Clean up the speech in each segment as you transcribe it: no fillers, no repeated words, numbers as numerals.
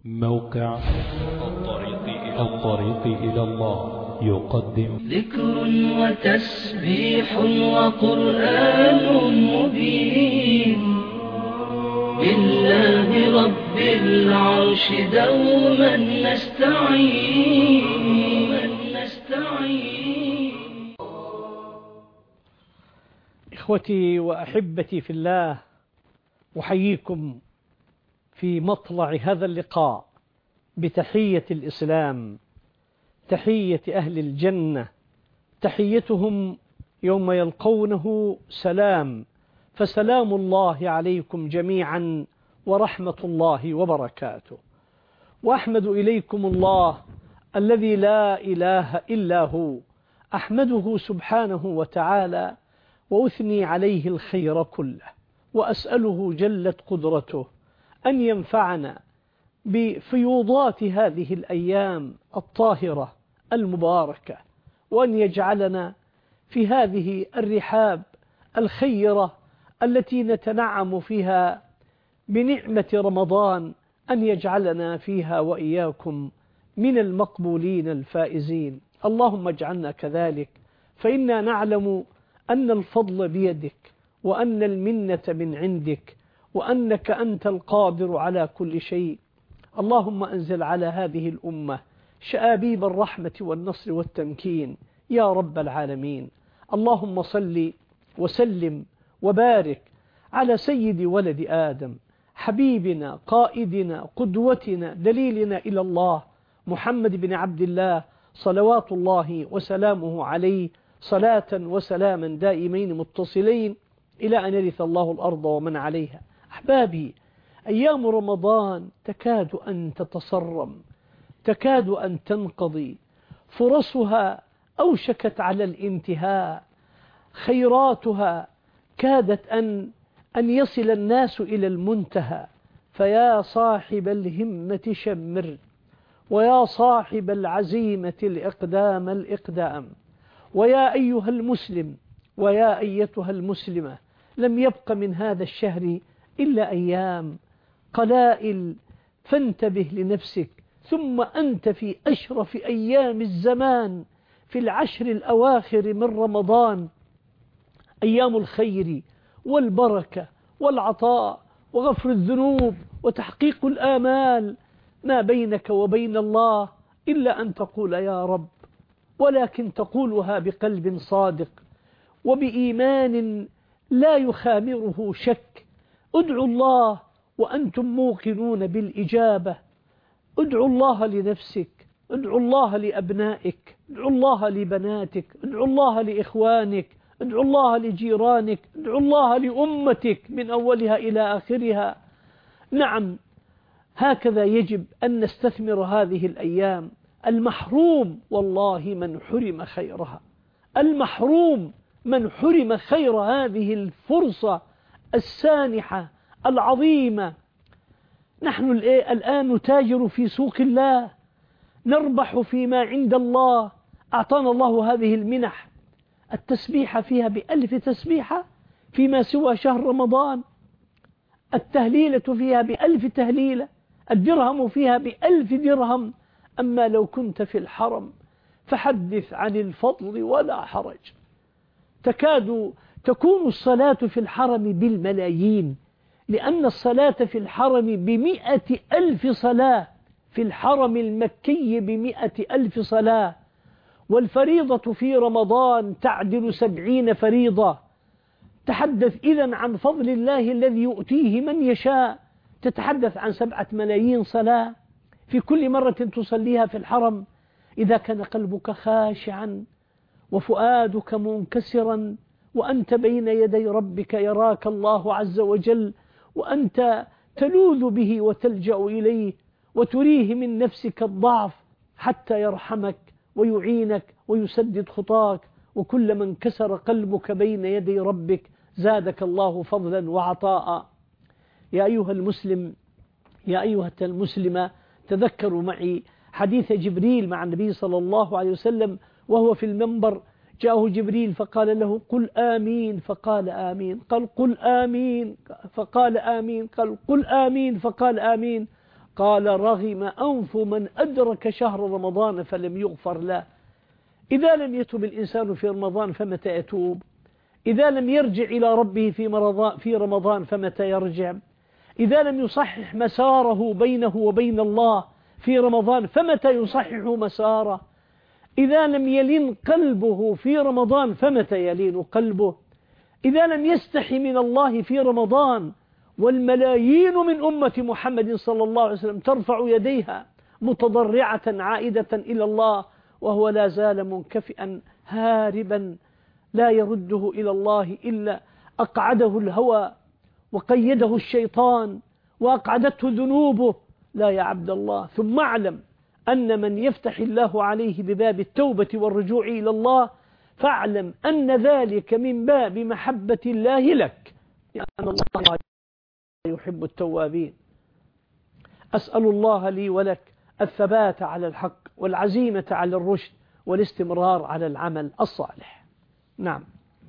موقع الطريق إلى الله يقدم ذكر وتسبيح وقرآن مبين بالله رب العرش دوما نستعين. إخوتي وأحبتي في الله، أحييكم في مطلع هذا اللقاء بتحية الإسلام، تحية أهل الجنة، تحيتهم يوم يلقونه سلام، فسلام الله عليكم جميعا ورحمة الله وبركاته. وأحمد إليكم الله الذي لا إله إلا هو، أحمده سبحانه وتعالى وأثني عليه الخير كله، وأسأله جلت قدرته أن ينفعنا بفيوضات هذه الأيام الطاهرة المباركة، وأن يجعلنا في هذه الرحاب الخيرة التي نتنعم فيها بنعمة رمضان، أن يجعلنا فيها وإياكم من المقبولين الفائزين. اللهم اجعلنا كذلك، فإنا نعلم أن الفضل بيدك، وأن المنة من عندك، وأنك أنت القادر على كل شيء. اللهم أنزل على هذه الأمة شآبيب الرحمة والنصر والتمكين يا رب العالمين. اللهم صل وسلم وبارك على سيد ولد آدم، حبيبنا قائدنا قدوتنا دليلنا إلى الله، محمد بن عبد الله صلوات الله وسلامه عليه، صلاة وسلاما دائمين متصلين إلى أن يرث الله الأرض ومن عليها. أحبابي، أيام رمضان تكاد أن تتصرم، تكاد أن تنقضي، فرصها أوشكت على الانتهاء، خيراتها كادت أن يصل الناس إلى المنتهى. فيا صاحب الهمة شمر، ويا صاحب العزيمة الإقدام، ويا أيها المسلم ويا أيتها المسلمة، لم يبق من هذا الشهر إلا أيام قلائل، فانتبه لنفسك. ثم أنت في أشرف أيام الزمان، في العشر الأواخر من رمضان، أيام الخير والبركة والعطاء وغفر الذنوب وتحقيق الآمال. ما بينك وبين الله إلا أن تقول يا رب، ولكن تقولها بقلب صادق وبإيمان لا يخامره شك. ادعوا الله وأنتم موقنون بالإجابة، ادعوا الله لنفسك، ادعوا الله لأبنائك، ادعوا الله لبناتك، ادعوا الله لإخوانك، ادعوا الله لجيرانك، ادعوا الله لأمتك من أولها إلى آخرها. نعم، هكذا يجب أن نستثمر هذه الأيام. المحروم والله من حرم خيرها، المحروم من حرم خير هذه الفرصة السانحة العظيمة. نحن الآن نتاجر في سوق الله، نربح فيما عند الله. أعطانا الله هذه المنح، التسبيحة فيها ب1000 تسبيحة فيما سوى شهر رمضان، التهليلة فيها ب1000 تهليلة، الدرهم فيها ب1000 درهم. أما لو كنت في الحرم فحدث عن الفضل ولا حرج. تكاد تكون الصلاة في الحرم بالملايين، لأن الصلاة في الحرم ب100,000 صلاة، في الحرم المكي ب100,000 صلاة، والفريضة في رمضان تعدل 70 فريضة. تحدث إذن عن فضل الله الذي يؤتيه من يشاء. تتحدث عن 7 ملايين صلاة في كل مرة تصليها في الحرم. إذا كان قلبك خاشعا وفؤادك منكسرا وأنت بين يدي ربك يراك الله عز وجل، وأنت تلوذ به وتلجأ إليه وتريه من نفسك الضعف حتى يرحمك ويعينك ويسدد خطاك، وكل من كسر قلبك بين يدي ربك زادك الله فضلا وعطاء. يا أيها المسلم، يا أيها المسلمة، تذكروا معي حديث جبريل مع النبي صلى الله عليه وسلم وهو في المنبر. جاءه جبريل فقال له قل آمين، فقال آمين، قال قل آمين، فقال آمين، قال قل آمين، فقال آمين. قال رغم أنف من أدرك شهر رمضان فلم يغفر له. إذا لم يتوب الإنسان في رمضان فمتى يتوب؟ إذا لم يرجع إلى ربه في رمضان فمتى يرجع؟ إذا لم يصحح مساره بينه وبين الله في رمضان فمتى يصحح مساره؟ إذا لم يلين قلبه في رمضان فمتى يلين قلبه؟ إذا لم يستحي من الله في رمضان والملايين من أمة محمد صلى الله عليه وسلم ترفع يديها متضرعة عائدة إلى الله وهو لا زال منكفئا هاربا لا يرده إلى الله إلا أقعده الهوى وقيده الشيطان وأقعدته ذنوبه. لا يا عبد الله، ثم اعلم أن من يفتح الله عليه بباب التوبة والرجوع إلى الله فاعلم أن ذلك من باب محبة الله لك، لأن الله يحب التوابين. أسأل الله لي ولك الثبات على الحق والعزيمة على الرشد والاستمرار على العمل الصالح. نعم،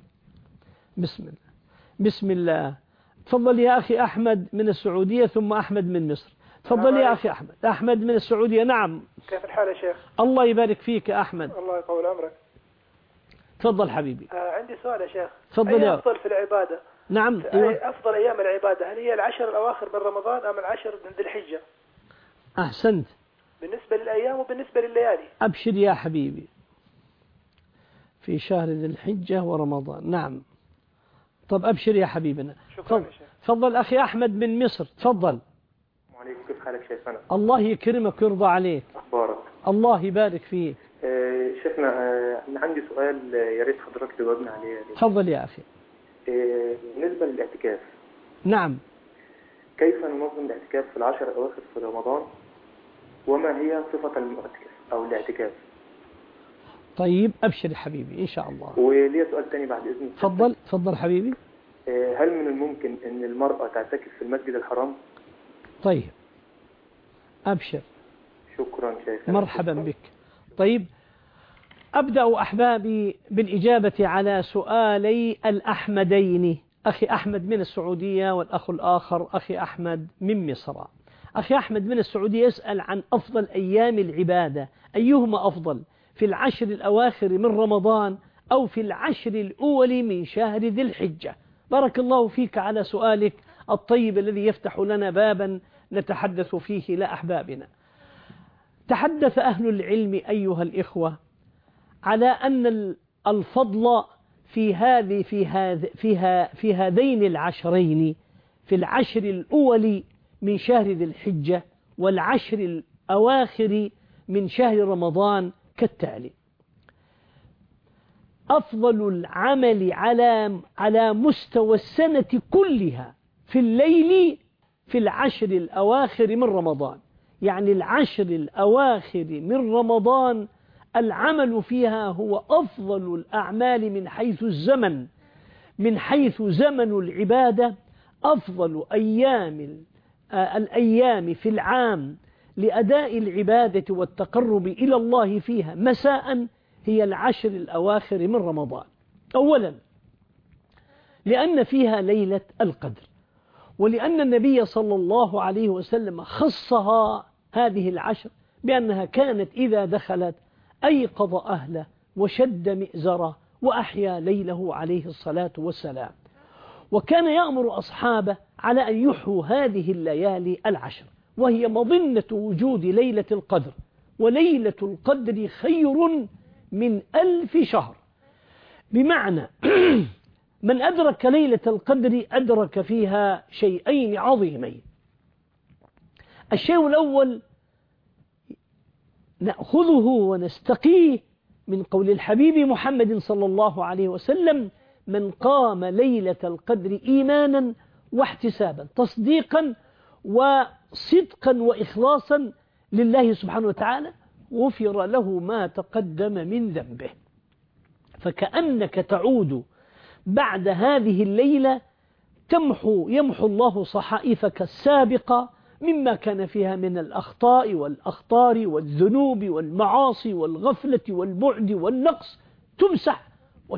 بسم الله. تفضل يا أخي أحمد من السعودية، ثم أحمد من مصر. تفضل يا أخي أحمد من السعودية. نعم، كيف الحال يا شيخ؟ الله يبارك فيك يا أحمد. الله يطول عمرك. تفضل حبيبي. عندي سؤال يا شيخ. تفضل يا أفضل في العبادة؟ نعم، أفضل أيام العبادة هل هي العشر الأواخر من رمضان أم العشر من ذي الحجة؟ أحسنت. بالنسبة للأيام وبالنسبة لليالي. أبشر يا حبيبي، في شهر ذي الحجة ورمضان. نعم، طب أبشر يا حبيبنا. شكرا. تفضل أخي أحمد من مصر. تفضل. عليكم، كيف حالك شيخنا؟ الله يكرمك ويرضى عليك. أخبارك؟ الله يبارك فيك. شيخنا، أنا عندي سؤال يا ريت حضرتك تجاوبنا عليه. تفضل يا أخي. بالنسبة للاعتكاف. نعم. كيف ننظم الاعتكاف في العشر الأواخر في رمضان؟ وما هي صفة المعتكف أو الاعتكاف؟ طيب أبشر يا حبيبي إن شاء الله. ولي سؤال تاني بعد إذنك. تفضل حبيبي. هل من الممكن أن المرأة تعتكف في المسجد الحرام؟ طيب أبشر. شكرا شيخ. مرحبا بك. طيب أبدأ أحبابي بالإجابة على سؤالي الأحمدين، أخي أحمد من السعودية والأخ الآخر أخي أحمد من مصر. أخي أحمد من السعودية يسأل عن أفضل أيام العبادة، أيهما أفضل، في العشر الأواخر من رمضان أو في العشر الأول من شهر ذي الحجة؟ بارك الله فيك على سؤالك الطيب الذي يفتح لنا بابا نتحدث فيه لأحبابنا. تحدث أهل العلم أيها الإخوة على أن الفضل في هذين العشرين، في العشر الأول من شهر ذي الحجة والعشر الأواخر من شهر رمضان كالتالي: أفضل العمل على مستوى السنة كلها في الليل في العشر الأواخر من رمضان، يعني العشر الأواخر من رمضان العمل فيها هو أفضل الأعمال من حيث الزمن، من حيث زمن العبادة. أفضل الأيام في العام لأداء العبادة والتقرب إلى الله فيها مساء هي العشر الأواخر من رمضان. أولا لأن فيها ليلة القدر، ولأن النبي صلى الله عليه وسلم خصها هذه العشر بأنها كانت إذا دخلت أيقظ أهله وشد مئزره وأحيا ليله عليه الصلاة والسلام، وكان يأمر أصحابه على أن يحيوا هذه الليالي العشر، وهي مظنة وجود ليلة القدر، وليلة القدر خير من 1000 شهر. بمعنى من أدرك ليلة القدر أدرك فيها شيئين عظيمين. الشيء الأول نأخذه ونستقيه من قول الحبيب محمد صلى الله عليه وسلم: من قام ليلة القدر إيمانا واحتسابا، تصديقا وصدقا وإخلاصا لله سبحانه وتعالى، غفر له ما تقدم من ذنبه. فكأنك تعود بعد هذه الليلة يمحو الله صحائفك السابقة مما كان فيها من الأخطاء والأخطار والذنوب والمعاصي والغفلة والبعد والنقص، تمسح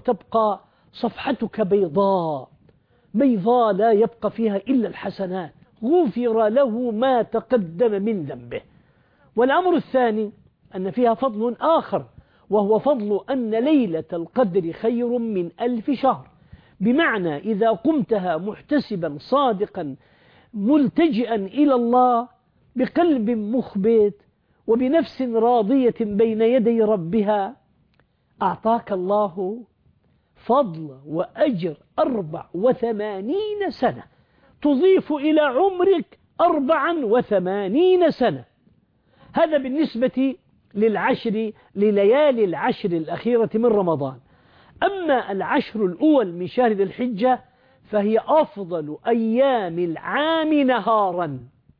وتبقى صفحتك بيضاء لا يبقى فيها إلا الحسنات غفر له ما تقدم من ذنبه. والأمر الثاني أن فيها فضل آخر، وهو فضل أن ليلة القدر خير من 1000 شهر، بمعنى إذا قمتها محتسبا صادقا ملتجئا إلى الله بقلب مخبت وبنفس راضية بين يدي ربها، أعطاك الله فضل وأجر 84 سنة، تضيف إلى عمرك 84 سنة. هذا بالنسبة لليالي العشر الأخيرة من رمضان. أما العشر الأول من شهر ذي الحجة فهي أفضل أيام العام نهارا،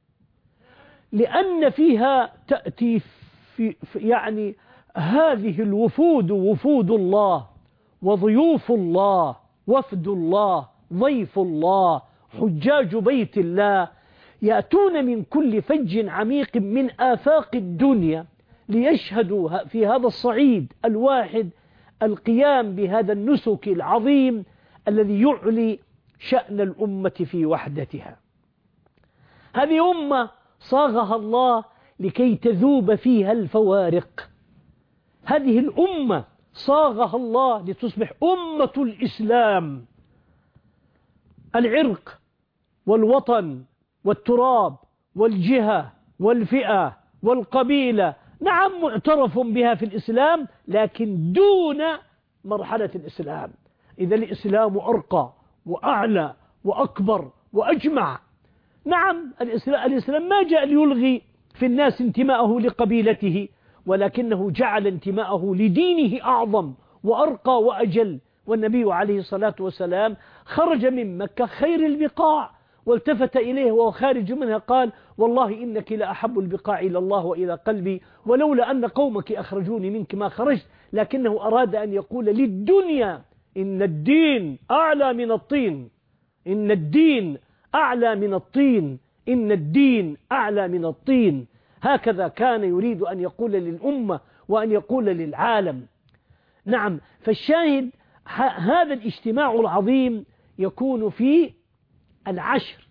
لأن فيها تأتي يعني هذه الوفود، وفود الله وضيوف الله، وفد الله، ضيف الله، حجاج بيت الله، يأتون من كل فج عميق من آفاق الدنيا ليشهدوا في هذا الصعيد الواحد القيام بهذا النسك العظيم الذي يعلي شأن الأمة في وحدتها. هذه أمة صاغها الله لكي تذوب فيها الفوارق. هذه الأمة صاغها الله لتصبح أمة الإسلام. العرق والوطن والتراب والجهة والفئة والقبيلة نعم معترف بها في الإسلام، لكن دون مرحلة الإسلام. إذا الإسلام أرقى وأعلى وأكبر وأجمع. نعم الإسلام ما جاء ليلغي في الناس انتماءه لقبيلته، ولكنه جعل انتماءه لدينه أعظم وأرقى وأجل. والنبي عليه الصلاة والسلام خرج من مكة خير البقاع، والتفت إليه وهو خارج منها قال: والله إنك لأحب البقاع إلى الله وإلى قلبي، ولولا أن قومك أخرجوني منك ما خرجت. لكنه أراد أن يقول للدنيا: إن الدين أعلى من الطين، إن الدين أعلى من الطين، إن الدين أعلى من الطين. هكذا كان يريد أن يقول للأمة وأن يقول للعالم. نعم، فالشاهد هذا الاجتماع العظيم يكون في العشر،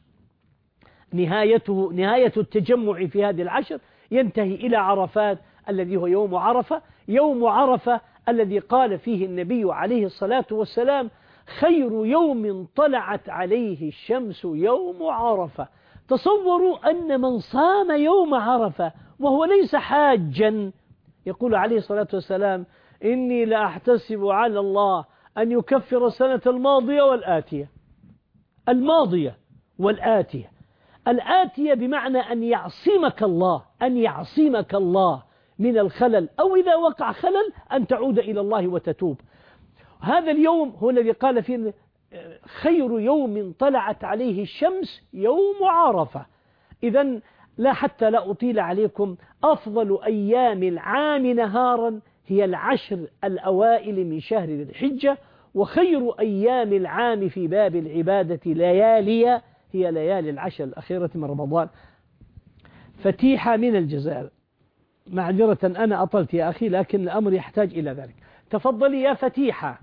نهاية التجمع في هذه العشر ينتهي إلى عرفات الذي هو يوم عرفة. يوم عرفة الذي قال فيه النبي عليه الصلاة والسلام: خير يوم طلعت عليه الشمس يوم عرفة. تصوروا أن من صام يوم عرفة وهو ليس حاجا، يقول عليه الصلاة والسلام: إني لأحتسب على الله أن يكفر السنة الماضية والآتية. الماضية والآتية، الآتية بمعنى أن يعصمك الله، أن يعصمك الله من الخلل، أو إذا وقع خلل أن تعود إلى الله وتتوب. هذا اليوم هو الذي قال فيه: خير يوم طلعت عليه الشمس يوم عرفة. إذن حتى لا أطيل عليكم، أفضل أيام العام نهارا هي العشر الأوائل من شهر ذي الحجة، وخير أيام العام في باب العبادة ليالي هي ليالي العشر الأخيرة من رمضان. فتيحة من الجزائر، معذرة أنا أطلت يا أخي، لكن الأمر يحتاج إلى ذلك. تفضلي يا فتيحة.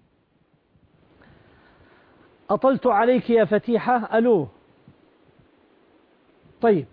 أطلت عليك يا فتيحة. ألو. طيب،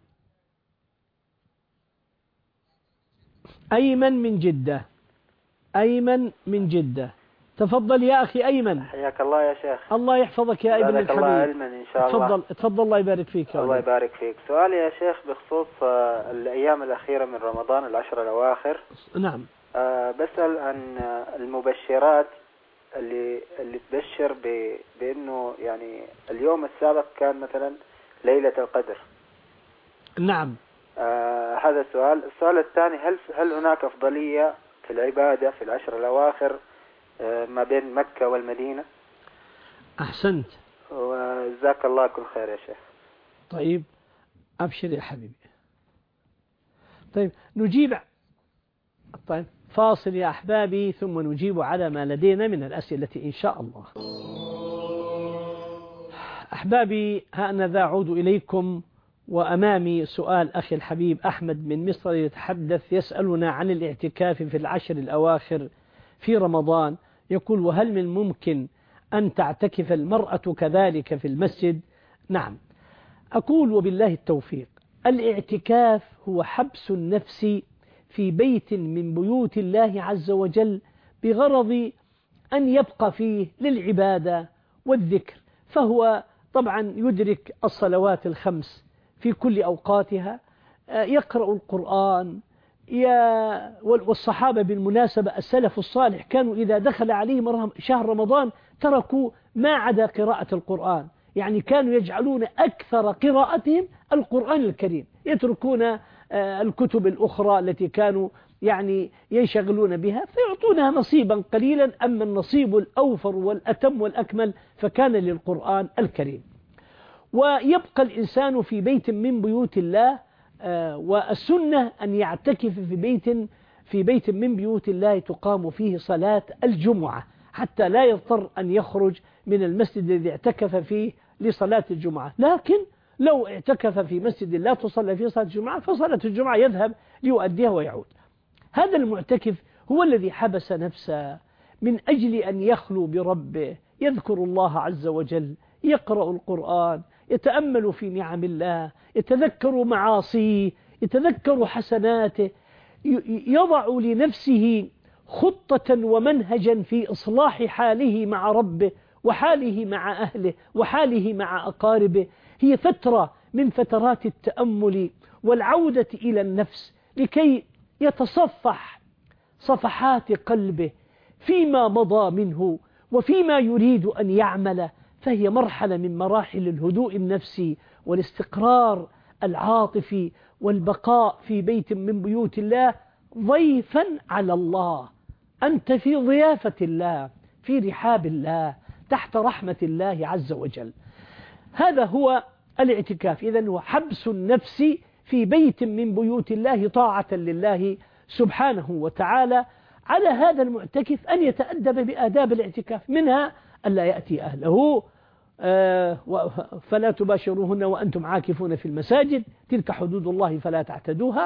أيمن من جدة، أيمن من جدة، تفضل يا أخي أيمن. حياك الله يا شيخ. الله يحفظك يا ابن الحبيب. الله علما إن شاء الله. تفضل الله يبارك فيك. الله يبارك فيك. سؤالي يا شيخ بخصوص الأيام الأخيرة من رمضان، العشر الأواخر. نعم. بسأل عن المبشرات اللي تبشر بأنه يعني اليوم السابق كان مثلا ليلة القدر. نعم. هذا السؤال. السؤال الثاني: هل هناك أفضلية في العبادة في العشر الأواخر ما بين مكة والمدينة؟ أحسنت، وجزاك الله كل خير يا شيخ. طيب، أبشر يا حبيبي. طيب، نجيب. طيب، فاصل يا أحبابي، ثم نجيب على ما لدينا من الأسئلة إن شاء الله. أحبابي، ها ذا أعود إليكم، وأمامي سؤال أخي الحبيب أحمد من مصر يتحدث، يسألنا عن الاعتكاف في العشر الأواخر في رمضان. يقول: وهل من ممكن أن تعتكف المرأة كذلك في المسجد؟ نعم، أقول وبالله التوفيق. الاعتكاف هو حبس النفس في بيت من بيوت الله عز وجل بغرض أن يبقى فيه للعبادة والذكر، فهو طبعا يدرك الصلوات الخمس في كل أوقاتها، يقرأ القرآن. والصحابة بالمناسبة السلف الصالح كانوا إذا دخل عليهم شهر رمضان تركوا ما عدا قراءة القرآن، يعني كانوا يجعلون أكثر قراءتهم القرآن الكريم، يتركون الكتب الأخرى التي كانوا يعني ينشغلون بها فيعطونها نصيبا قليلا، أما النصيب الأوفر والأتم والأكمل فكان للقرآن الكريم. ويبقى الإنسان في بيت من بيوت الله، والسنة أن يعتكف في بيت من بيوت الله تقام فيه صلاة الجمعة، حتى لا يضطر أن يخرج من المسجد الذي اعتكف فيه لصلاة الجمعة. لكن لو اعتكف في مسجد لا تصلى فيه صلاة الجمعة فصلاة الجمعة يذهب ليؤديها ويعود. هذا المعتكف هو الذي حبس نفسه من أجل أن يخلو بربه، يذكر الله عز وجل، يقرأ القرآن، يتأمل في نعم الله، يتذكر معاصيه، يتذكر حسناته، يضع لنفسه خطة ومنهجا في إصلاح حاله مع ربه وحاله مع أهله وحاله مع أقاربه. هي فترة من فترات التأمل والعودة إلى النفس لكي يتصفح صفحات قلبه فيما مضى منه وفيما يريد أن يعمل. فهي مرحلة من مراحل الهدوء النفسي والاستقرار العاطفي والبقاء في بيت من بيوت الله ضيفا على الله. أنت في ضيافة الله، في رحاب الله، تحت رحمة الله عز وجل. هذا هو الاعتكاف. إذن هو حبس النفس في بيت من بيوت الله طاعة لله سبحانه وتعالى. على هذا المعتكف أن يتأدب بآداب الاعتكاف، منها ألا يأتي أهله، فلا تباشروهن وأنتم عاكفون في المساجد، تلك حدود الله فلا تعتدوها.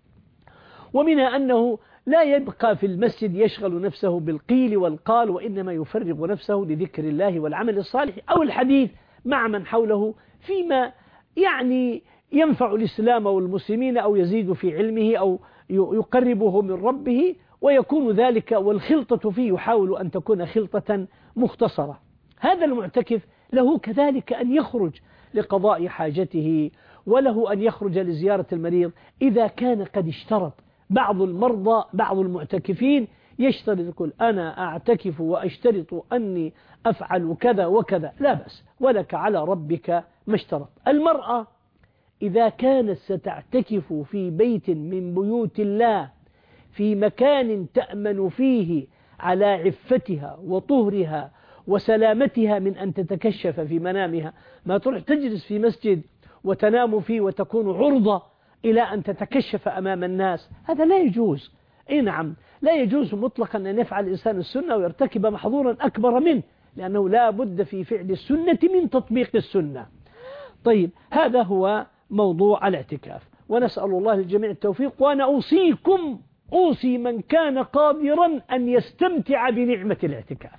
ومنها أنه لا يبقى في المسجد يشغل نفسه بالقيل والقال، وإنما يفرغ نفسه لذكر الله والعمل الصالح أو الحديث مع من حوله فيما يعني ينفع الإسلام والمسلمين أو يزيد في علمه أو يقربه من ربه، ويكون ذلك والخلطة فيه يحاول أن تكون خلطة مختصرة. هذا المعتكف له كذلك أن يخرج لقضاء حاجته، وله أن يخرج لزيارة المريض إذا كان قد اشترط. بعض المرضى بعض المعتكفين يشترط، يقول أنا أعتكف وأشترط أني أفعل كذا وكذا، لا بأس، ولك على ربك ما اشترط. المرأة إذا كانت ستعتكف في بيت من بيوت الله في مكان تأمن فيه على عفتها وطهرها وسلامتها من أن تتكشف في منامها، ما تروح تجلس في مسجد وتنام فيه وتكون عرضة إلى أن تتكشف أمام الناس، هذا لا يجوز. أي نعم، لا يجوز مطلقا أن يفعل الإنسان السنة ويرتكب محظورا أكبر منه، لأنه لا بد في فعل السنة من تطبيق السنة. طيب، هذا هو موضوع الاعتكاف، ونسأل الله للجميع التوفيق. وأنا أوصي من كان قادرا أن يستمتع بنعمة الاعتكاف.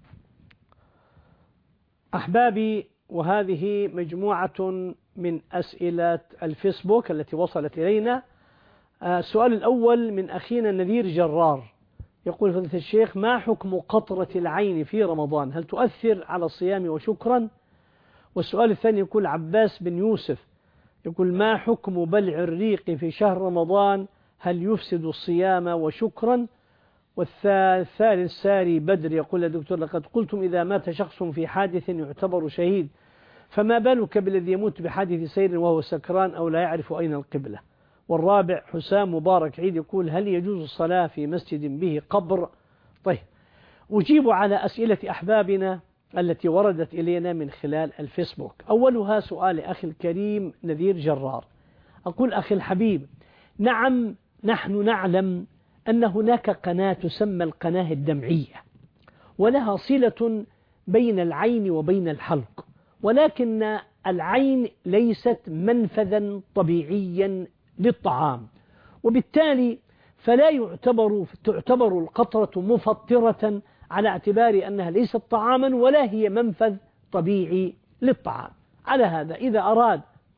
أحبابي، وهذه مجموعة من أسئلة الفيسبوك التي وصلت إلينا. السؤال الأول من أخينا نذير جرار، يقول: فضيلة الشيخ، ما حكم قطرة العين في رمضان؟ هل تؤثر على الصيام؟ وشكرا. والسؤال الثاني يقول عباس بن يوسف، يقول: ما حكم بلع الريق في شهر رمضان؟ هل يفسد الصيام؟ وشكرا. والثالث ساري بدر يقول: يا دكتور، لقد قلتم إذا مات شخص في حادث يعتبر شهيد، فما بالك بالذي يموت بحادث سير وهو سكران أو لا يعرف أين القبلة؟ والرابع حسام مبارك عيد يقول: هل يجوز الصلاة في مسجد به قبر؟ طيب، أجيب على أسئلة أحبابنا التي وردت إلينا من خلال الفيسبوك. أولها سؤال أخي الكريم نذير جرار، أقول: أخي الحبيب، نعم، نحن نعلم أن هناك قناة تسمى القناة الدمعية، ولها صلة بين العين وبين الحلق، ولكن العين ليست منفذا طبيعيا للطعام، وبالتالي فلا تعتبر القطرة مفطرة على اعتبار أنها ليست طعاما ولا هي منفذ طبيعي للطعام. على هذا إذا أراد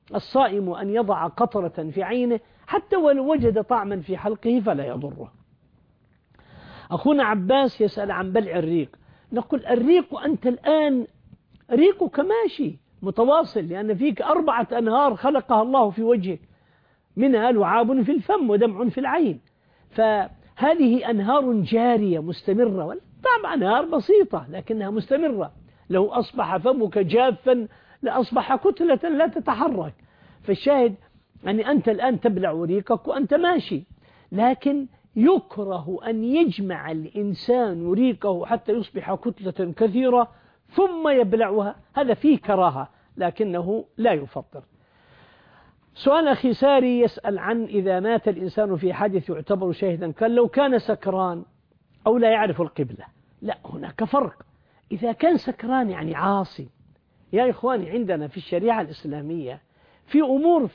الصائم أن يضع قطرة في عينه حتى ولو وجد طعما في حلقه فلا يضره. أخونا عباس يسأل عن بلع الريق، نقول الريق أنت الآن ريقك ماشي متواصل، لأن فيك 4 أنهار خلقها الله في وجهك، منها لعاب في الفم ودمع في العين، فهذه أنهار جارية مستمرة، طبعا أنهار بسيطة لكنها مستمرة. لو أصبح فمك جافا لأصبح كتلة لا تتحرك. فالشاهد أن أنت الآن تبلع ريقك وأنت ماشي، لكن يكره أن يجمع الإنسان ريقه حتى يصبح كتلة كثيرة ثم يبلعها، هذا فيه كراهة لكنه لا يفطر. سؤال أخي ساري يسأل عن إذا مات الإنسان في حادث يعتبر شاهدا، قال لو كان سكران أو لا يعرف القبلة. لا، هناك فرق. إذا كان سكران يعني عاصي. يا إخواني، عندنا في الشريعة الإسلامية في أمور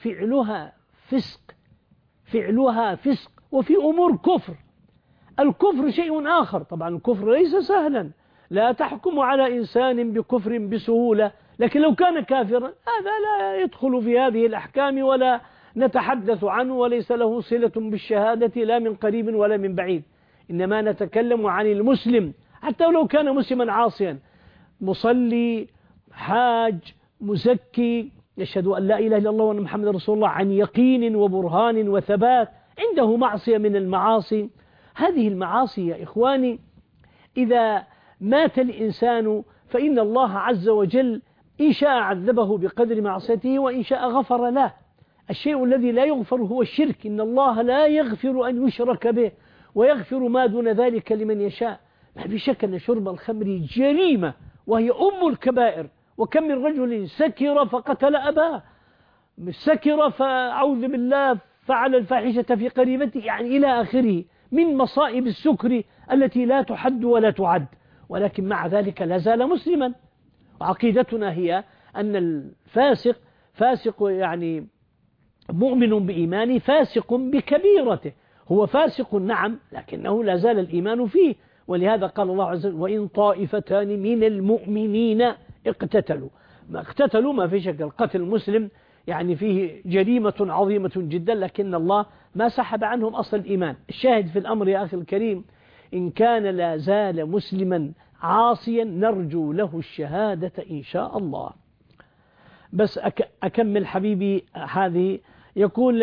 فعلها فسق وفي أمور كفر. الكفر شيء آخر، طبعا الكفر ليس سهلا، لا تحكم على إنسان بكفر بسهولة، لكن لو كان كافرا هذا لا يدخل في هذه الأحكام ولا نتحدث عنه، وليس له صلة بالشهادة لا من قريب ولا من بعيد. إنما نتكلم عن المسلم حتى لو كان مسلما عاصيا، مصلي، حاج، مزكي، يشهد أن لا إله إلا الله وأن محمد رسول الله عن يقين وبرهان وثبات، عنده معصية من المعاصي. هذه المعاصي يا إخواني إذا مات الإنسان فإن الله عز وجل إن شاء عذبه بقدر معصيته وإن شاء غفر له. الشيء الذي لا يغفر هو الشرك، إن الله لا يغفر أن يشرك به ويغفر ما دون ذلك لمن يشاء. ما في شك أن شرب الخمر جريمة وهي أم الكبائر، وكم من رجل سكر فقتل أباه، سكر فأعوذ بالله فعل الفاحشة في قريبته، يعني إلى آخره من مصائب السكر التي لا تحد ولا تعد. ولكن مع ذلك لا زال مسلما. وعقيدتنا هي أن الفاسق فاسق يعني مؤمن بإيمانه، فاسق بكبيرته، هو فاسق نعم لكنه لا زال الإيمان فيه. ولهذا قال الله عز وجل وإن طائفتان من المؤمنين اقتتلوا ما في شك القتل المسلم يعني فيه جريمة عظيمة جدا، لكن الله ما سحب عنهم أصل الإيمان. الشاهد في الأمر يا أخي الكريم، إن كان لا زال مسلما عاصيا نرجو له الشهادة إن شاء الله. بس أكمل حبيبي هذه. يقول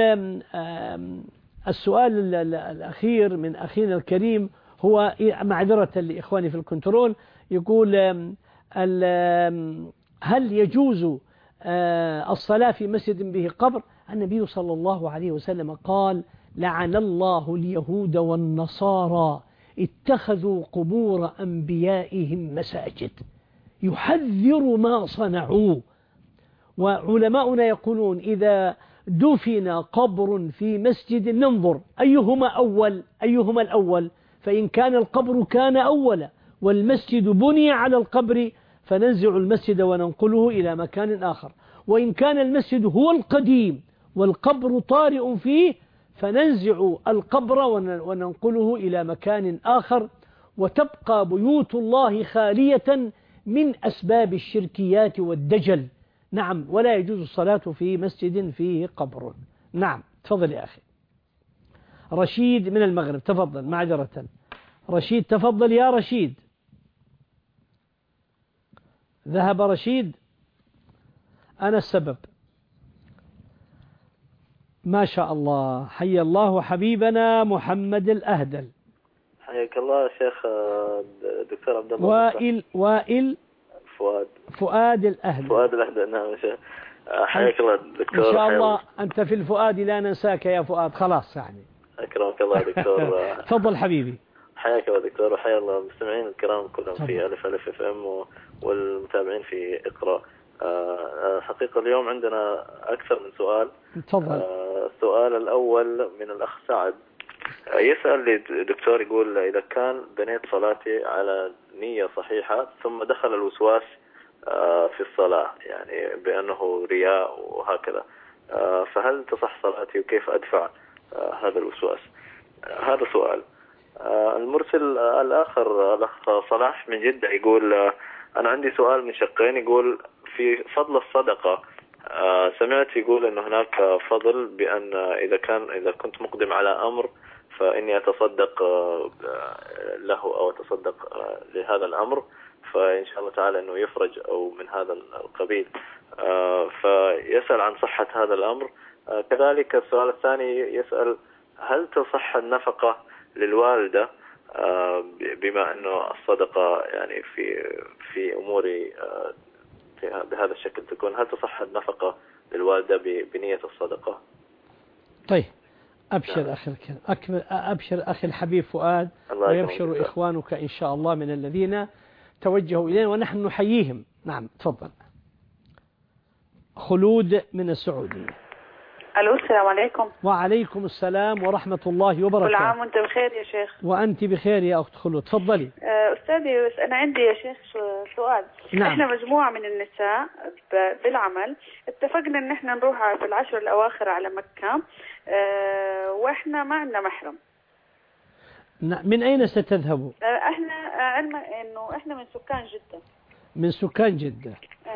السؤال الأخير من أخينا الكريم هو معذرة لإخواني في الكنترول، يقول هل يجوز الصلاة في مسجد به قبر؟ النبي صلى الله عليه وسلم قال لعن الله اليهود والنصارى اتخذوا قبور أنبيائهم مساجد، يحذر ما صنعوا. وعلماؤنا يقولون إذا دفن قبر في مسجد ننظر أيهما الأول، فإن كان القبر كان أولا والمسجد بني على القبر فننزع المسجد وننقله إلى مكان آخر، وإن كان المسجد هو القديم والقبر طارئ فيه فننزع القبر وننقله إلى مكان آخر، وتبقى بيوت الله خالية من أسباب الشركيات والدجل. نعم، ولا يجوز الصلاة في مسجد فيه قبر. نعم، تفضل يا أخي. رشيد من المغرب، تفضل معذرة. رشيد تفضل يا رشيد. ذهب رشيد، أنا السبب. ما شاء الله، حي الله حبيبنا محمد الأهدل. حياك الله شيخ دكتور عبد الله. وائل فؤاد الأهدل. نعم شيخ، حياك الله دكتور. إن شاء الله أنت في الفؤاد لا ننساك يا فؤاد، خلاص يعني. أكرمك الله دكتور. تفضل حبيبي. حياك الله دكتور، وحيا الله المستمعين الكرام كلهم في ألف اف ام والمتابعين في اقرأ. حقيقة اليوم عندنا أكثر من سؤال. تفضل. السؤال الأول من الأخ سعد، يسأل لي دكتور، يقول إذا كان بنيت صلاتي على نية صحيحة ثم دخل الوسواس في الصلاة، يعني بأنه رياء وهكذا، فهل تصح صلاتي وكيف أدفع هذا الوسواس؟ هذا سؤال. المرسل الآخر الأخ صلاح من جدة يقول أنا عندي سؤال من شقين، يقول في فضل الصدقة، سمعت يقول أنه هناك فضل بأن إذا كنت مقدم على أمر فإني أتصدق له أو أتصدق لهذا الأمر، فإن شاء الله تعالى أنه يفرج أو من هذا القبيل. فيسأل عن صحة هذا الأمر. كذلك السؤال الثاني يسأل هل تصح النفقة للوالدة بما أنه الصدقة يعني في أمور بهذا الشكل تكون، هل تصح النفقة للوالدة بنية الصدقة؟ طيب أبشر أخي أبشر أخي الحبيب فؤاد، ويبشر إخوانك إن شاء الله من الذين توجهوا إلينا ونحن نحييهم. نعم تفضل. خلود من السعودية. ألو السلام عليكم. وعليكم السلام ورحمة الله وبركاته. كل عام وأنت بخير يا شيخ. وأنت بخير يا أخت خلود، تفضلي. أستاذي بس أنا عندي يا شيخ سؤال. نعم. إحنا مجموعة من النساء بالعمل اتفقنا إن إحنا نروح في العشر الأواخر على مكة، وإحنا ما عندنا محرم. من أين ستذهبوا؟ إحنا علما إنه إحنا من سكان جدة. من سكان جدة.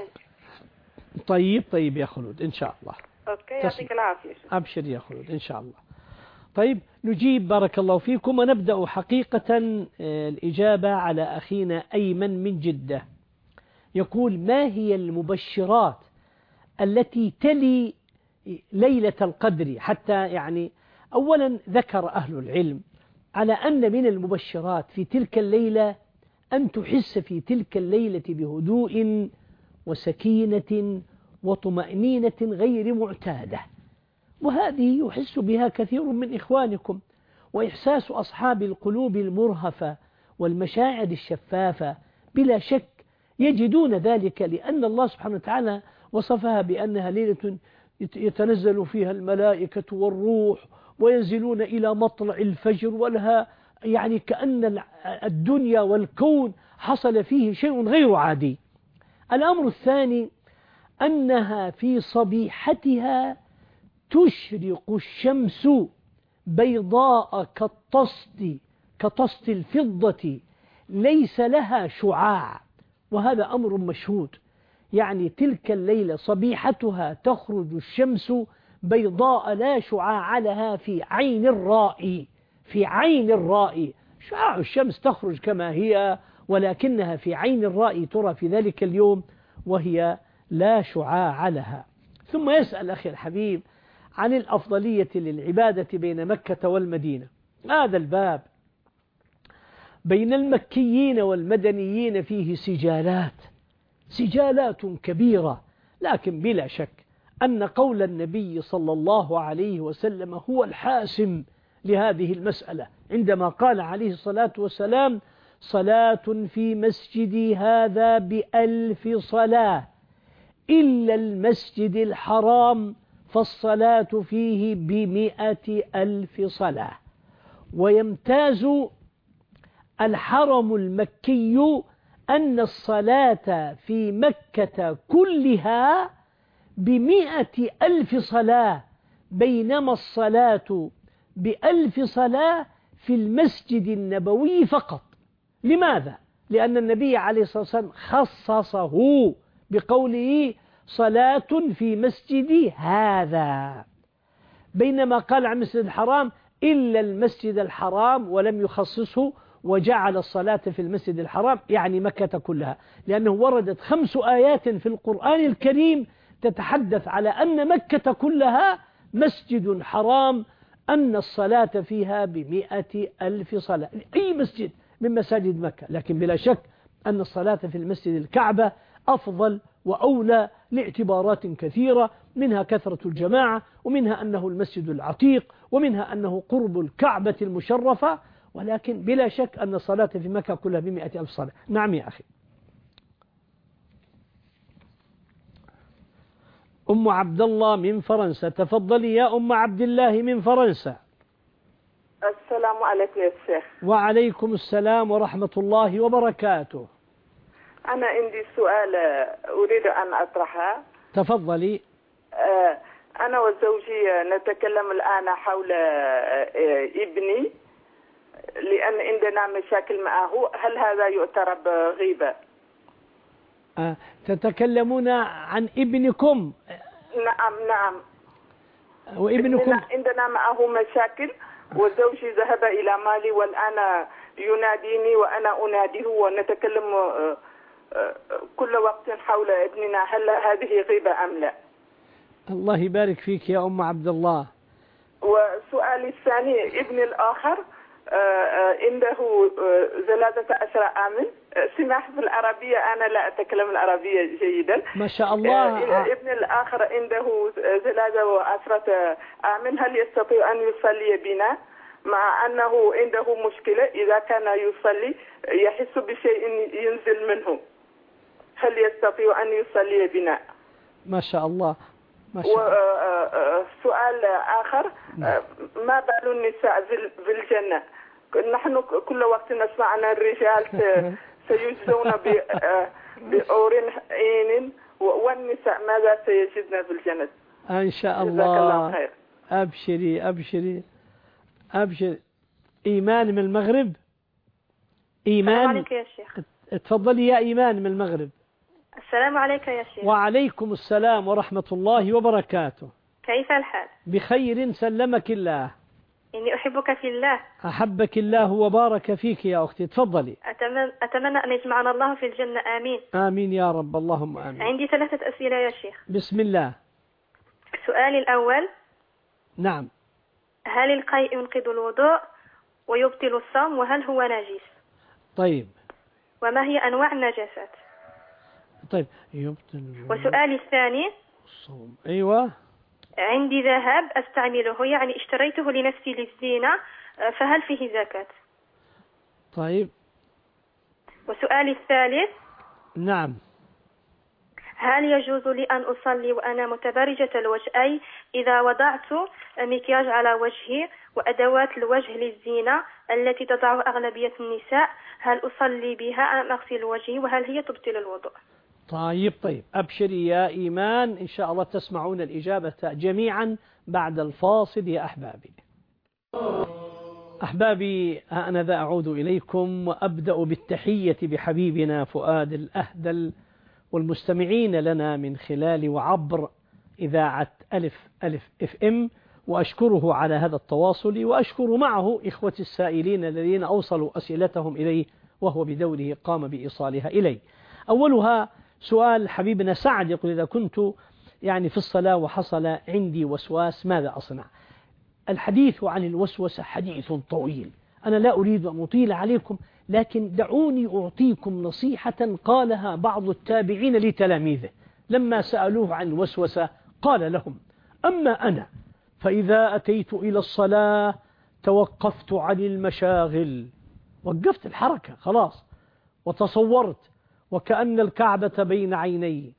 طيب يا خلود إن شاء الله. أوكي يعطيك العافية. أبشر يا خلود إن شاء الله. طيب نجيب بارك الله فيكم، ونبدأ حقيقة الإجابة على أخينا أيمن من جدة. يقول ما هي المبشرات التي تلي ليلة القدر؟ حتى يعني أولا ذكر أهل العلم على أن من المبشرات في تلك الليلة أن تحس في تلك الليلة بهدوء وسكينة وطمأنينة غير معتادة، وهذه يحس بها كثير من إخوانكم. وإحساس أصحاب القلوب المرهفة والمشاعر الشفافة بلا شك يجدون ذلك، لأن الله سبحانه وتعالى وصفها بأنها ليلة يتنزل فيها الملائكة والروح وينزلون إلى مطلع الفجر، ولها يعني كأن الدنيا والكون حصل فيه شيء غير عادي. الأمر الثاني أنها في صبيحتها تشرق الشمس بيضاء كطست الفضة ليس لها شعاع، وهذا أمر مشهود. يعني تلك الليلة صبيحتها تخرج الشمس بيضاء لا شعاع لها في عين الرائي. في عين الرائي شعاع الشمس تخرج كما هي، ولكنها في عين الرائي ترى في ذلك اليوم وهي لا شعاع لها. ثم يسأل أخي الحبيب عن الأفضلية للعبادة بين مكة والمدينة. هذا الباب بين المكيين والمدنيين فيه سجالات كبيرة، لكن بلا شك أن قول النبي صلى الله عليه وسلم هو الحاسم لهذه المسألة، عندما قال عليه الصلاة والسلام صلاة في مسجدي هذا ب1000 صلاة إلا المسجد الحرام فالصلاة فيه ب100,000 صلاة. ويمتاز الحرم المكي أن الصلاة في مكة كلها ب100,000 صلاة، بينما الصلاة ب1000 صلاة في المسجد النبوي فقط. لماذا؟ لأن النبي عليه الصلاة والسلام خصصه بقوله صلاة في مسجدي هذا، بينما قال عن المسجد الحرام إلا المسجد الحرام ولم يخصصه وجعل الصلاة في المسجد الحرام، يعني مكة كلها، لأنه وردت 5 آيات في القرآن الكريم تتحدث على أن مكة كلها مسجد حرام، أن الصلاة فيها ب100,000 صلاة، أي مسجد من مساجد مكة. لكن بلا شك أن الصلاة في المسجد الكعبة أفضل وأولى لاعتبارات كثيرة، منها كثرة الجماعة، ومنها أنه المسجد العتيق، ومنها أنه قرب الكعبة المشرفة، ولكن بلا شك أن الصلاة في مكة كلها ب100,000 صلاة. نعم يا أخي. أم عبد الله من فرنسا، تفضلي يا أم عبد الله من فرنسا. السلام عليكم يا شيخ. وعليكم السلام ورحمة الله وبركاته. أنا عندي سؤال أريد أن أطرحه. تفضلي. أنا وزوجي نتكلم الآن حول ابني، لأن عندنا مشاكل معه، هل هذا يعتبر بغيبة؟ تتكلمون عن ابنكم، نعم. وابنكم؟ عندنا معه مشاكل، وزوجي ذهب إلى مالي والآن يناديني وأنا أناديه ونتكلم كل وقت حول ابننا. هل هذه غيبة أم لا؟ الله يبارك فيك يا أم عبد الله. وسؤالي الثاني، ابني الآخر عنده 13 عام، سماح في العربية، أنا لا أتكلم العربية جيدا. ما شاء الله. ابن الآخر عنده 13 عام، هل يستطيع أن يصلي بنا؟ مع أنه عنده مشكلة، إذا كان يصلي يحس بشيء ينزل منه، هل يستطيع أن يصلي بنا؟ ما شاء الله. ما شاء الله. وسؤال آخر، ما بال النساء في الجنة؟ نحن كل وقت نسمع أن الرجال سيجزون بأور عين، والنساء ماذا سيجدن في الجنة؟ إن شاء الله. جزاك الله خير. أبشري أبشري أبشري. إيمان من المغرب. إيمان. السلام عليك يا شيخ. تفضلي يا إيمان من المغرب. السلام عليك يا شيخ. وعليكم السلام ورحمة الله وبركاته. كيف الحال؟ بخير سلمك الله. إني أحبك في الله. أحبك الله وبارك فيك يا أختي. تفضلي. أتمنى أن يجمعنا الله في الجنة. آمين. آمين يا رب. اللهم آمين. عندي 3 أسئلة يا شيخ. بسم الله. سؤالي الأول. نعم. هل القيء ينقض الوضوء ويبطل الصوم، وهل هو نجس؟ طيب. وما هي أنواع النجاسات؟ طيب. يبطل. وسؤالي الثاني. الصوم. أيوة. عندي ذهب أستعمله، يعني اشتريته لنفسي للزينة، فهل فيه زكاة؟ طيب. وسؤالي الثالث. نعم. هل يجوز لي أن أصلي وأنا متبرجة الوجه، أي إذا وضعت مكياج على وجهي وأدوات الوجه للزينة التي تضعها أغلبية النساء، هل أصلي بها أم أغسل وجهي، وهل هي تبطل الوضوء؟ طيب. أبشري يا إيمان، إن شاء الله تسمعون الإجابة جميعا بعد الفاصل يا أحبابي. أحبابي، أنا ذا أعود إليكم وأبدأ بالتحية بحبيبنا فؤاد الأهدل والمستمعين لنا من خلال وعبر إذاعة ألف FM، وأشكره على هذا التواصل، وأشكر معه إخوتي السائلين الذين أوصلوا أسئلتهم إليه وهو بدوره قام بإيصالها إلي. أولها سؤال حبيبنا سعد، يقول: إذا كنت في الصلاة وحصل عندي وسواس ماذا أصنع؟ الحديث عن الوسوسة حديث طويل، أنا لا أريد أن أطيل عليكم، لكن دعوني أعطيكم نصيحة قالها بعض التابعين لتلاميذه لما سألوه عن الوسوسة. قال لهم: أما أنا فإذا أتيت إلى الصلاة توقفت عن المشاغل، وقفت الحركة خلاص، وتصورت وكأن الكعبة بين عيني،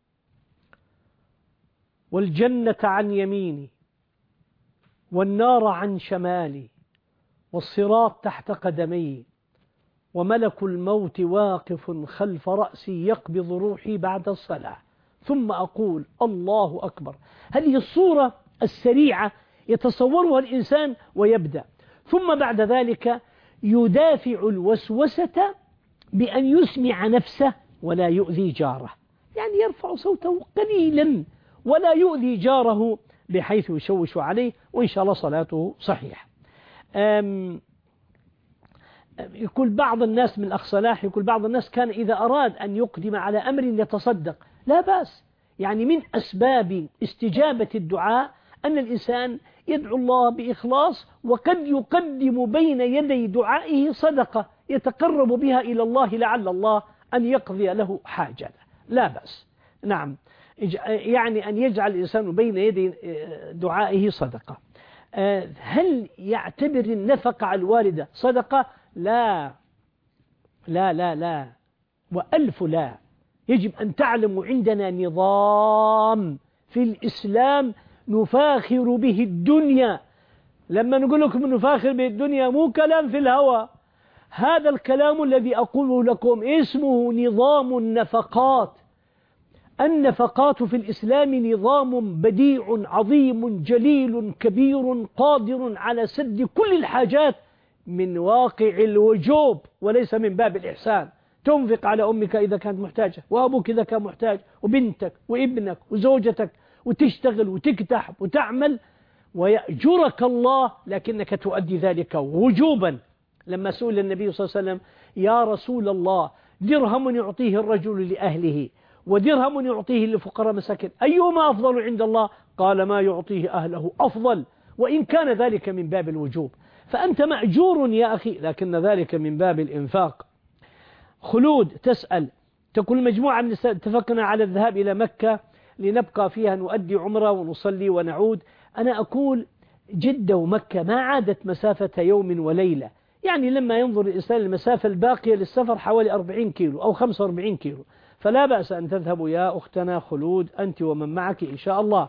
والجنة عن يميني، والنار عن شمالي، والصراط تحت قدمي، وملك الموت واقف خلف رأسي يقبض روحي بعد الصلاة، ثم أقول الله أكبر. هذه الصورة السريعة يتصورها الإنسان ويبدأ، ثم بعد ذلك يدافع الوسوسة بأن يسمع نفسه ولا يؤذي جاره، يرفع صوته قليلا ولا يؤذي جاره بحيث يشوش عليه، وإن شاء الله صلاته صحيحة. يقول بعض الناس من الأخ صلاح، يقول بعض الناس كان إذا أراد أن يقدم على أمر يتصدق، لا بأس، من أسباب استجابة الدعاء أن الإنسان يدعو الله بإخلاص، وقد يقدم بين يدي دعائه صدقة يتقرب بها إلى الله لعل الله أن يقضي له حاجة، لا بأس. نعم، أن يجعل الإنسان بين يدي دعائه صدقة. هل يعتبر النفقة على الوالدة صدقة؟ لا لا لا لا، وألف لا. يجب أن تعلموا عندنا نظام في الإسلام نفاخر به الدنيا. لما نقول لكم نفاخر به الدنيا مو كلام في الهوى، هذا الكلام الذي أقوله لكم اسمه نظام النفقات. النفقات في الإسلام نظام بديع عظيم جليل كبير قادر على سد كل الحاجات من واقع الوجوب وليس من باب الإحسان. تنفق على أمك إذا كانت محتاجة، وأبوك إذا كان محتاج، وبنتك وابنك وزوجتك وتشتغل وتكتح وتعمل ويأجرك الله، لكنك تؤدي ذلك وجوبا. لما سئل النبي صلى الله عليه وسلم: يا رسول الله، درهم يعطيه الرجل لأهله ودرهم يعطيه لفقراء مساكين، أيهما أفضل عند الله؟ قال: ما يعطيه أهله أفضل، وإن كان ذلك من باب الوجوب. فأنت مأجور يا أخي، لكن ذلك من باب الإنفاق. خلود تسأل، تقول: مجموعة من اتفقنا على الذهاب إلى مكة لنبقى فيها نؤدي عمرة ونصلي ونعود. أنا أقول جدة ومكة ما عادت مسافة يوم وليلة، يعني لما ينظر الإنسان المسافة الباقية للسفر حوالي 40 كيلو أو 45 كيلو، فلا بأس أن تذهبوا يا أختنا خلود أنت ومن معك إن شاء الله.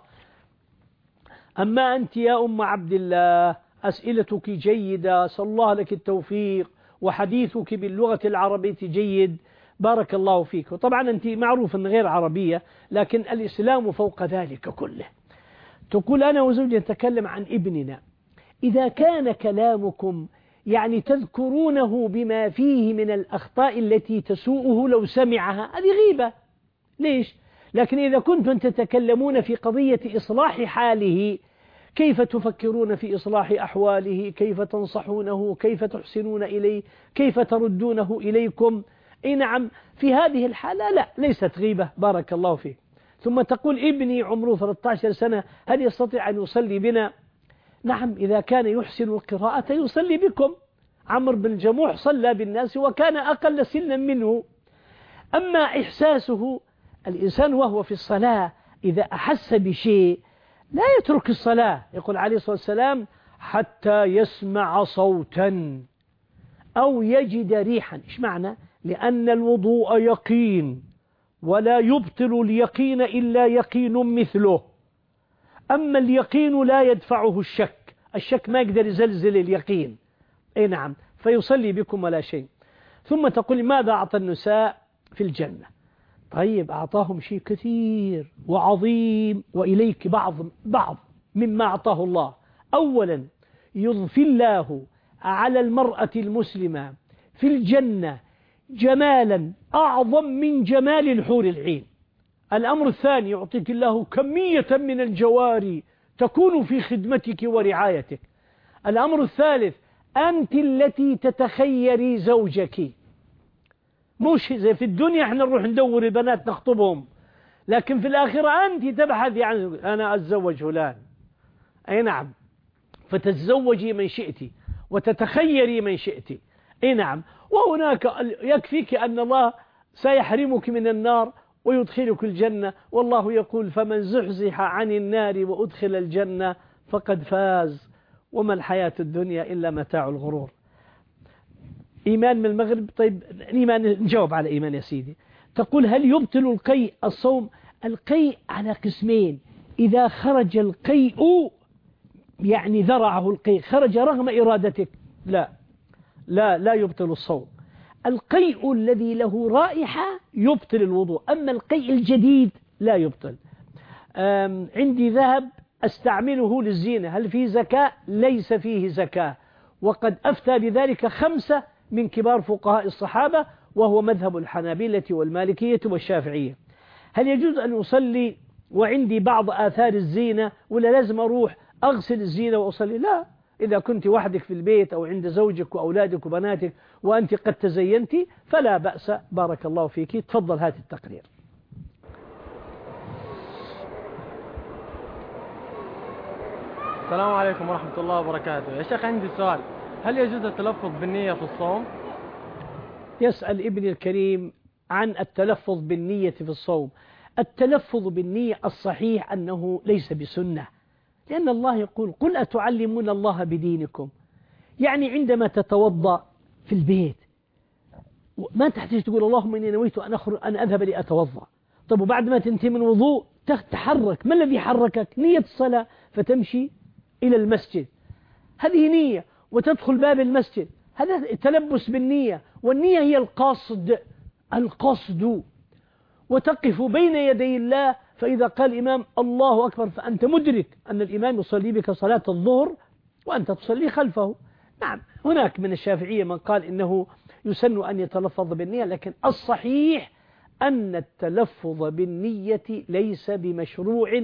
أما أنت يا أم عبد الله، أسئلتك جيدة، أسأل الله لك التوفيق، وحديثك باللغة العربية جيد، بارك الله فيك. وطبعا أنت معروف أن غير عربية، لكن الإسلام فوق ذلك كله. تقول: أنا وزوجي نتكلم عن ابننا، إذا كان كلامكم يعني تذكرونه بما فيه من الأخطاء التي تسوءه لو سمعها، هذه غيبة. ليش؟ لكن إذا كنتم تتكلمون في قضية إصلاح حاله، كيف تفكرون في إصلاح أحواله، كيف تنصحونه، كيف تحسنون إليه، كيف تردونه إليكم، أي نعم، في هذه الحالة لا، ليست غيبة، بارك الله فيك. ثم تقول: ابني عمره 13 سنة، هل يستطيع أن يصلي بنا؟ نعم، إذا كان يحسن القراءة يصلي بكم. عمرو بن جموح صلى بالناس وكان أقل سنا منه. أما إحساسه، الإنسان وهو في الصلاة إذا أحس بشيء لا يترك الصلاة. يقول عليه الصلاة والسلام: حتى يسمع صوتا أو يجد ريحا. إيش معنى؟ لأن الوضوء يقين، ولا يبطل اليقين إلا يقين مثله. أما اليقين لا يدفعه الشك، الشك ما يقدر يزلزل اليقين. أي نعم، فيصلي بكم ولا شيء. ثم تقول: ماذا أعطى النساء في الجنة؟ طيب، أعطاهم شيء كثير وعظيم، وإليك بعض مما أعطاه الله. أولا، يضفي الله على المرأة المسلمة في الجنة جمالا أعظم من جمال الحور العين. الأمر الثاني، يعطيك الله كمية من الجواري تكون في خدمتك ورعايتك. الأمر الثالث، أنت التي تتخيري زوجك، مش زي في الدنيا احنا نروح ندور البنات نخطبهم، لكن في الآخرة أنت تبحثي عن أنا أتزوج فلان. أي نعم، فتتزوجي من شئتي وتتخيري من شئتي. أي نعم، وهناك يكفيك أن الله سيحرمك من النار ويدخلك الجنة، والله يقول: فمن زحزح عن النار وأدخل الجنة فقد فاز، وما الحياة الدنيا إلا متاع الغرور. إيمان من المغرب. طيب، الإيمان، نجاوب على إيمان يا سيدي. تقول: هل يبطل القيء الصوم؟ القيء على قسمين: إذا خرج القيء يعني ذرعه القيء، خرج رغم إرادتك، لا يبطل الصوم. القيء الذي له رائحة يبطل الوضوء، أما القيء الجديد لا يبطل. عندي ذهب أستعمله للزينة، هل فيه زكاة؟ ليس فيه زكاة، وقد أفتى بذلك 5 من كبار فقهاء الصحابة، وهو مذهب الحنابلة والمالكية والشافعية. هل يجوز أن أصلي وعندي بعض آثار الزينة، ولا لازم أروح أغسل الزينة وأصلي؟ لا، إذا كنت وحدك في البيت أو عند زوجك وأولادك وبناتك وأنت قد تزينت فلا بأس، بارك الله فيك. تفضل، هات التقرير. السلام عليكم ورحمة الله وبركاته. يا شيخ، عندي سؤال: هل يجوز التلفظ بالنية في الصوم؟ يسأل ابن الكريم عن التلفظ بالنية في الصوم. التلفظ بالنية الصحيح أنه ليس بسنة، لأن الله يقول: قل أتعلمون الله بدينكم. يعني عندما تتوضأ في البيت ما تحتاج تقول: اللهم إني نويت أن أذهب لأتوضأ. طب وبعد ما تنتهي من وضوء تتحرك، ما الذي حركك؟ نية الصلاة، فتمشي إلى المسجد، هذه نية، وتدخل باب المسجد، هذا التلبس بالنية. والنية هي القصد، وتقف بين يدي الله، فإذا قال الإمام الله أكبر فأنت مدرك أن الإمام يصلي بك صلاة الظهر وأنت تصلي خلفه. نعم، هناك من الشافعية من قال إنه يسن أن يتلفظ بالنية، لكن الصحيح أن التلفظ بالنية ليس بمشروع،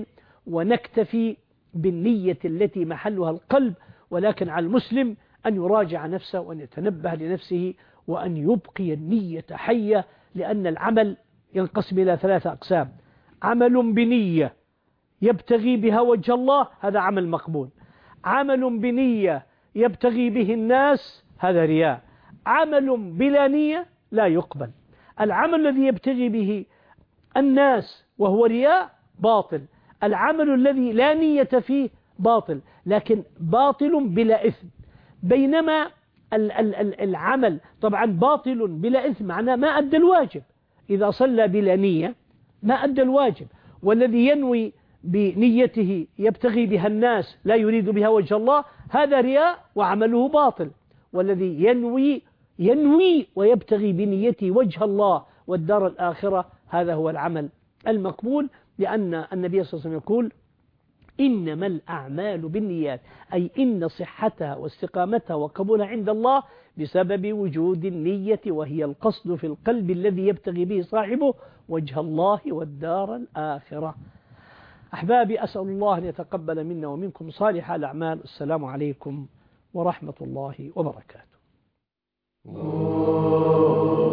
ونكتفي بالنية التي محلها القلب، ولكن على المسلم أن يراجع نفسه وأن يتنبه لنفسه وأن يبقي النية حية، لأن العمل ينقسم إلى 3 أقسام: عمل بنية يبتغي بها وجه الله، هذا عمل مقبول. عمل بنية يبتغي به الناس، هذا رياء. عمل بلا نية لا يقبل. العمل الذي يبتغي به الناس وهو رياء باطل، العمل الذي لا نية فيه باطل، لكن باطل بلا إثم. بينما العمل طبعا باطل بلا إثم معناه ما أدى الواجب، إذا صلى بلا نية ما أدى الواجب. والذي ينوي بنيته يبتغي بها الناس لا يريد بها وجه الله، هذا رياء وعمله باطل. والذي ينوي ويبتغي بنيته وجه الله والدار الآخرة، هذا هو العمل المقبول، لأن النبي صلى الله عليه وسلم يقول: إنما الأعمال بالنيات، أي إن صحتها واستقامتها وقبولها عند الله بسبب وجود النية، وهي القصد في القلب الذي يبتغي به صاحبه وجه الله والدار الآخرة. أحبابي، أسأل الله أن يتقبل منا ومنكم صالح الأعمال. السلام عليكم ورحمة الله وبركاته.